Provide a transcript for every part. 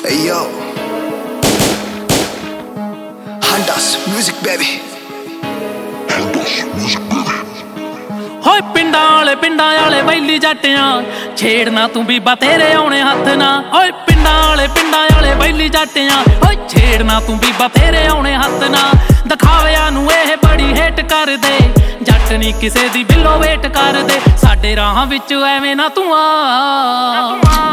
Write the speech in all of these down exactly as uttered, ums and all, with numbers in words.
Hey yo, Handas music baby. Handas music baby. ਹੋਏ ਪਿੰਡਾਂ ਵਾਲੇ ਪਿੰਡਾਂ ਵਾਲੇ ਵੈਲੀ ਜੱਟਿਆਂ ਛੇੜਨਾ ਤੂੰ ਬੀਬਾ ਤੇਰੇ ਆਉਣੇ ਹੱਥ ਨਾ। ਓਏ ਪਿੰਡਾਂ ਵਾਲੇ ਪਿੰਡਾਂ ਵਾਲੇ ਵੈਲੀ ਜੱਟਿਆਂ ਓਏ ਛੇੜਨਾ ਤੂੰ ਬੀਬਾ ਤੇਰੇ ਆਉਣੇ ਹੱਥ ਨਾ। ਦਿਖਾਵਿਆਂ ਨੂੰ ਇਹ ਬੜੀ ਹੇਟ ਕਰਦੇ, ਜੱਟ ਨਹੀਂ ਕਿਸੇ ਦੀ ਬਿੱਲੋ ਵੇਟ ਕਰਦੇ। ਸਾਡੇ ਰਾਹਾਂ ਵਿੱਚ ਐਵੇਂ ਨਾ ਤੂੰ ਆ।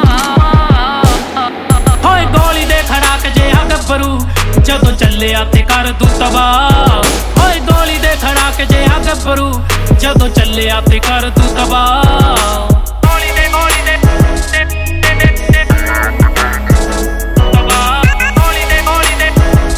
ਹੋਏ ਗੋਲੀ ਦੇ ਖੜਾਕ ਜਿਹਾ ਗੱਭਰੂ ਜਦੋਂ ਚੱਲਿਆ ਤੇ ਕਰ ਦੂ ਤਬਾਹ। ਹੋਏ ਗੋਲੀ ਦੇ ਖੜਾਕ ਜਿਹਾ ਗੱਭਰੂ ਜਦੋਂ ਚੱਲਿਆ ਤੇ ਕਰ ਦੂ ਤਬਾਹ। ਗੋਲੀ ਦੇ ਗੋਲੀ ਦੇ ਗੋਲੀ ਦੇ ਗੋਲੀ ਦੇ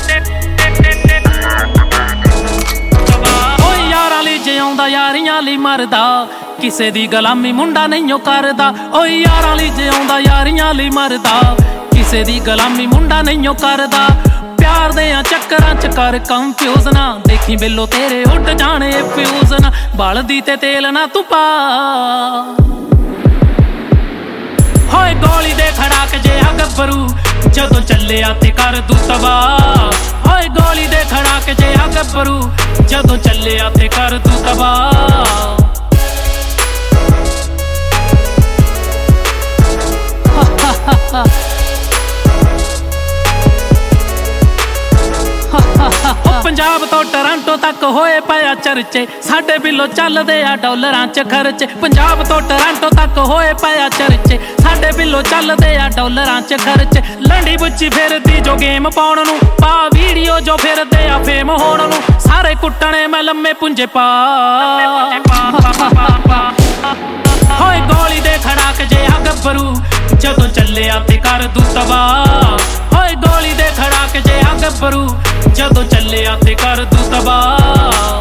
ਓਏ ਯਾਰਾਂ ਲਈ ਜਿਉਂਦਾ ਯਾਰੀਆਂ ਲਈ ਮਰਦਾ, ਕਿਸੇ ਦੀ ਗੁਲਾਮੀ ਮੁੰਡਾ ਨਹੀਂ ਓ ਕਰਦਾ। ਓਏ ਯਾਰਾਂ ਲਈ ਜਿਉਂਦਾ ਯਾਰੀਆਂ ਲਈ ਮਰਦਾ, ਕਿਸੇ ਦੀ ਗੁਲਾਮੀ ਮੁੰਡਾ ਨਹੀਂ ਓ ਕਰਦਾ। ਪਿਆਰ ਦੇ ਆ ਚੱਕਰਾਂ ਚ ਕਰ ਕੰਫਿਊਜ਼ ਨਾ, ਦੇਖੀ ਬਿੱਲੋ ਤੇਰੇ ਉੱਡ ਜਾਣੇ ਫਿਊਜ਼ ਨਾ। ਬਲਦੀ ਤੇ ਤੇਲ ਨਾ ਤੂੰ ਪਾ। ਹੋਏ ਗੋਲੀ ਦੇ ਖੜਾਕ ਜਿਹਾ ਗੱਭਰੂ ਜਦੋਂ ਚੱਲਿਆ ਤੇ ਕਰ ਦੂ ਤਬਾਹ। ਹੋਏ ਗੋਲੀ ਦੇ ਖੜਾਕ ਜਿਹਾ ਗੱਭਰੂ ਜਦੋਂ ਚੱਲਿਆ ਤੇ ਕਰ ਦੂ ਤਬਾਹ। ਪੰਜਾਬ ਤੋਂ ਟੋਰਾਂਟੋ ਤੱਕ ਹੋਏ ਪਿਆ ਚਰਚੇ, ਸਾਡੇ ਬਿੱਲੋ ਚੱਲਦੇ ਆ ਡਾਲਰਾਂ ਚ ਖਰਚੇ। ਪੰਜਾਬ ਤੋਂ ਟੋਰਾਂਟੋ ਤੱਕ ਹੋਏ ਪਿਆ ਚਰਚੇ, ਸਾਡੇ ਬਿੱਲੋ ਚੱਲਦੇ ਆ ਡਾਲਰਾਂ ਚ ਖਰਚੇ। ਲੰਡੀ ਬੁੱਚੀ ਫਿਰਦੀ ਜੋ ਗੇਮ ਪਾਉਣ ਨੂੰ, ਪਾ ਵੀਡੀਓ ਜੋ ਫਿਰਦੇ ਆ ਫੇਮ ਹੋਣ ਨੂੰ। ਸਾਰੇ ਕੁੱਟਣੇ ਮੈਂ ਲੰਮੇ ਪੁੰਜੇ ਪਾ। ਹੋਏ ਗੋਲੀ ਦੇ ਖੜਾਕ ਜਿਹਾ ਗੱਭਰੂ ਜਦੋਂ ਚੱਲਿਆ ਤੇ ਕਰ ਦੂ ਤਬਾਹ। ਹੋਏ ਗੋਲੀ ਦੇ ਖੜਾਕ ਜਿਹਾ ਗੱਭਰੂ ਜਦੋਂ ਚੱਲਿਆ ਤੇ ਕਰ ਦੂ ਤਬਾਹ।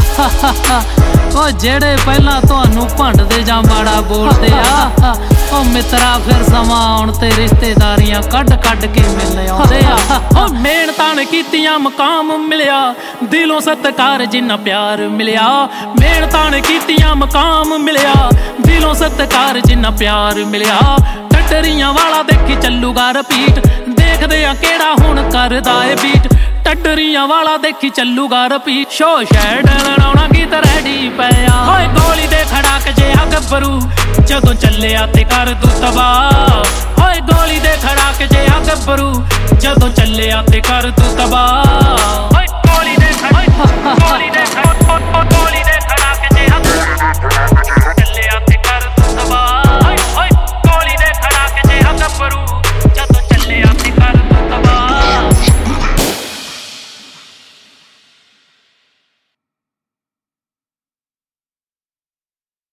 ਓ ਜਿਹੜੇ ਪਹਿਲਾਂ ਤੁਹਾਨੂੰ ਭੰਡਦੇ ਜਾਂ ਮਾੜਾ ਬੋਲਦੇ ਆ, ਓ ਮਿੱਤਰਾ ਫਿਰ ਸਮਾਂ ਆਉਣ ਤੇ ਰਿਸ਼ਤੇਦਾਰੀਆਂ ਕੱਢ ਕੱਢ ਕੇ ਮਿਲ ਆਉਂਦੇ ਆ। ਓ ਮਿਹਨਤਾਂ ਨੇ ਕੀਤੀਆਂ ਮਕਾਮ ਮਿਲਿਆ, ਦਿਲੋਂ ਸਤਿਕਾਰ ਜਿੰਨਾ ਪਿਆਰ ਮਿਲਿਆ। ਮਿਹਨਤਾਂ ਨੇ ਕੀਤੀਆਂ ਮਕਾਮ ਮਿਲਿਆ, ਦਿਲੋਂ ਸਤਿਕਾਰ ਜਿੰਨਾ ਪਿਆਰ ਮਿਲਿਆ। ਟੱਡਰੀਆਂ ਵਾਲਾ ਦੇਖੀ ਚੱਲੂਗਾ ਰਿਪੀਟ, ਦੇਖਦੇ ਆ ਕਿਹੜਾ ਹੁਣ ਕਰਦਾ ਏ ਬੀਟ। ਟੱਡਰੀਆਂ ਵਾਲਾ ਦੇਖੀ ਚੱਲੂਗਾ ਰਿਪੀਟ, ਸ਼ੋ ਸ਼ੈਡ ਲੜਾਉਣਾ ਗੀਤ ਰੈਡੀ ਪਿਆ। ਹੋਏ ਗੋਲੀ ਦੇ ਖੜਾਕ ਜਿਹਾ ਗੱਭਰੂ ਜਦੋਂ ਚੱਲਿਆ ਤੇ ਕਰ ਦੂ ਤਬਾਹ। ਹੋਏ ਗੋਲੀ ਦੇ ਖੜਾਕ ਜਿਹਾ ਗੱਭਰੂ ਜਦੋਂ ਚੱਲਿਆ ਤੇ ਕਰ ਦੂ ਤਬਾਹ। ਹੋਏ ਗੋਲੀ ਦੇ ਗੋਲੀ ਦੇ ਗੋਲੀ ਦੇ ਖੜਾਕ ਜਿਹਾ